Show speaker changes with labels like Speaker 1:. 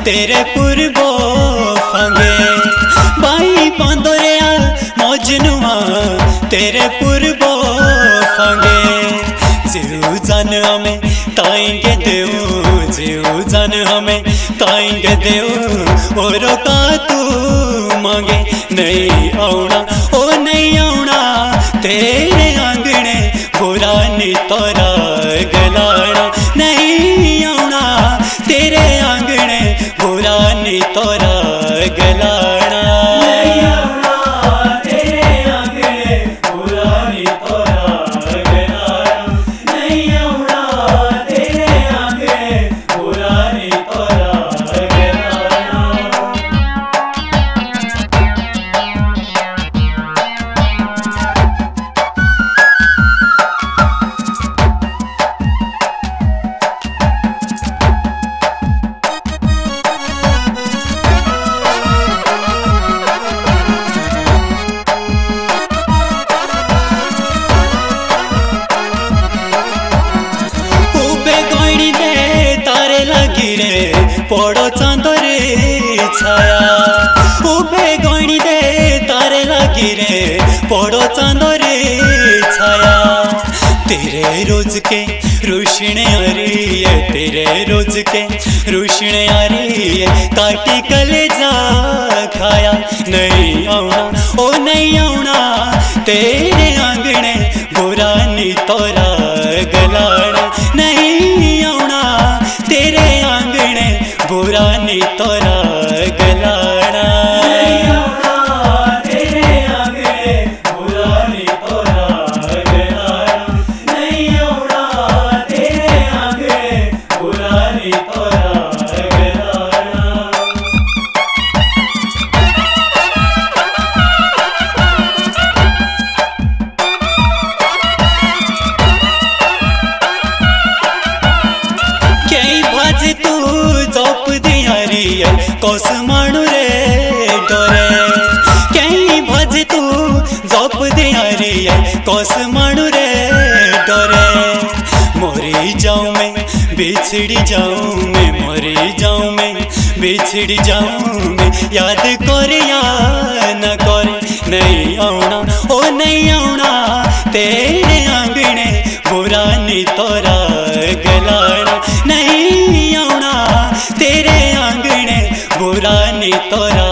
Speaker 1: तेरे पूर्वो fungi by बंदरिया मजनुआ तेरे पूर्वो फंगे जीव जान हमें ताएंगे देव जीव जान हमें ताएंगे देव और का तू मांगे नहीं आउना ओ नहीं आउना तेरे आंगने पुरानी तोरा गलाना नहीं आउना तेरे आंगने पुरानी तोरा गलाना नहीं आउना तेरे आंगने पुरानी तोरा गलाना नहीं आउना तेरे आंगने पुरानी तोरा गलाना। पड़ो चांदरे छाया उबे गणी दे तारे लगी रे पड़ो चांदरे छाया तेरे रोज के रोशनी आ रही है तेरे रोज के रोशनी आ रही है काटी कलेजा खाया नहीं आउना ओ नहीं आउना तेरे आंगने बुरानी तोरा गलाना नहीं आउना तेरे आंगने बुरानी तोरा गलाना नहीं आउना तेरे आंगने बुरानी तोरा गलाना नहीं आउना तेरे आंगने बुरानी तोरा गलाना। कई भाजे तू जप दियारी कौस मानु रे डरे कहीं भज तू जप दियारी कौस मानु रे डरे मोरी जाऊं मैं बिछड़ी जाऊं मैं मोरी जाऊं मैं बिछड़ी जाऊं मैं याद कर या न कर नहीं आउना ओ नहीं आउना तेरे आंगने बुरानी तोरा गलाना नहीं आउना तेरे आंगने बुरानी तोरा